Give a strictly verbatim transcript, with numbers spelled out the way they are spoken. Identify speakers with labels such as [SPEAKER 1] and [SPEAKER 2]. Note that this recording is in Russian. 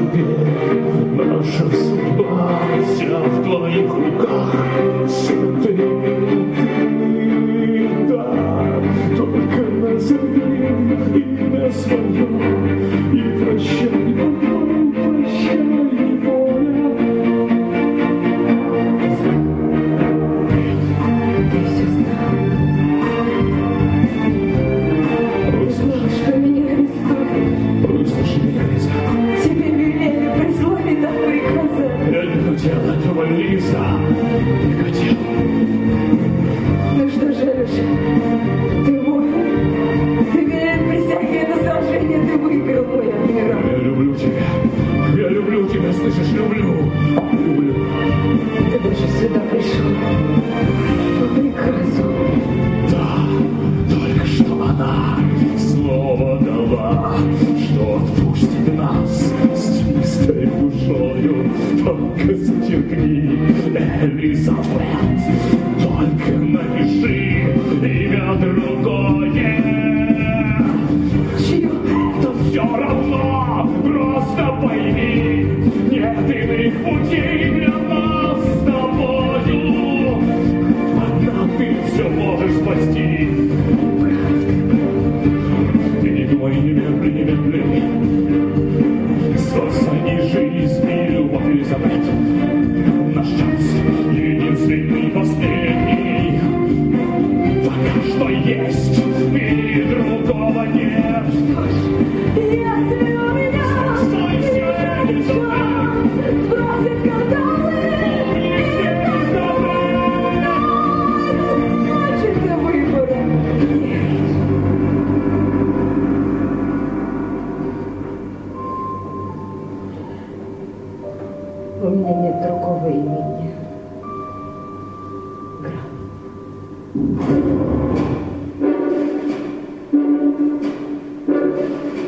[SPEAKER 1] теперь наша судьба вся в твоих руках. Ты, ты, да, только назови имя свое и прощай, прощай, воля.
[SPEAKER 2] Ты все знал. Узнал, что меня арестуют.
[SPEAKER 1] Выслушай меня, Лиза.
[SPEAKER 2] Тебе велели, прислали так приказать.
[SPEAKER 1] Я не хотел этого, Лиза. Не хотел.
[SPEAKER 2] Ну что же, Алеша, ты мой. Ты верен присяге, это сражение ты выиграл, мой адмирал.
[SPEAKER 1] Я люблю тебя. Я люблю тебя, слышишь? Люблю. Люблю.
[SPEAKER 2] Ты даже сюда пришел. По приказу.
[SPEAKER 1] Да, только что она слово дала, что отпустит нас с чистой душою. Только стерпи, Элизабет, только напиши имя другое.
[SPEAKER 2] Чье?
[SPEAKER 1] Это все равно, просто пойми, нет иных путей для нас с тобою. Одна ты все можешь спасти. Ты не говори, не медли, не медли. Спасай жизнь и любовь, Элизабет. Наш час единственный, последний. Пока что есть, и другого нет.
[SPEAKER 2] Если у меня
[SPEAKER 1] Стой,
[SPEAKER 2] есть
[SPEAKER 1] Элизабет.
[SPEAKER 2] шанс сбросить кандалы, значит, до выбора нет. У меня нет другого имени. Граф.